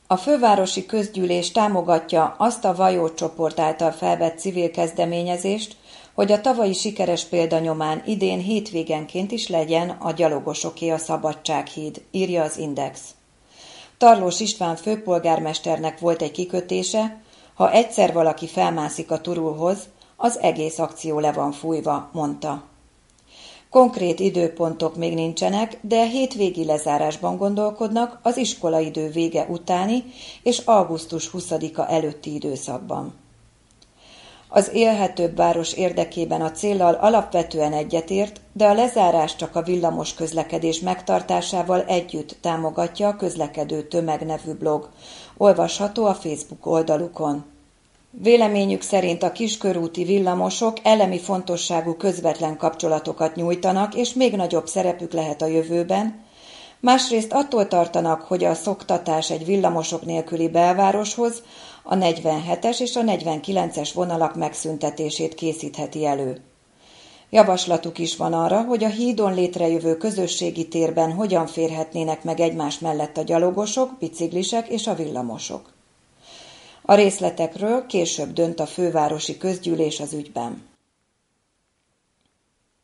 A fővárosi közgyűlés támogatja azt a Vajó csoport által felvett civil kezdeményezést, hogy a tavalyi sikeres példa nyomán idén hétvégenként is legyen a gyalogosoké a Szabadsághíd, írja az Index. Tarlós István főpolgármesternek volt egy kikötése: ha egyszer valaki felmászik a turulhoz, az egész akció le van fújva, mondta. Konkrét időpontok még nincsenek, de hétvégi lezárásban gondolkodnak az iskolaidő vége utáni és augusztus 20-a előtti időszakban. Az élhetőbb város érdekében a céllal alapvetően egyetért, de a lezárás csak a villamos közlekedés megtartásával együtt támogatja a Közlekedő Tömeg nevű blog, olvasható a Facebook oldalukon. Véleményük szerint a kiskörúti villamosok elemi fontosságú közvetlen kapcsolatokat nyújtanak, és még nagyobb szerepük lehet a jövőben. Másrészt attól tartanak, hogy a szoktatás egy villamosok nélküli belvároshoz a 47-es és a 49-es vonalak megszüntetését készítheti elő. Javaslatuk is van arra, hogy a hídon létrejövő közösségi térben hogyan férhetnének meg egymás mellett a gyalogosok, biciklisek és a villamosok. A részletekről később dönt a fővárosi közgyűlés az ügyben.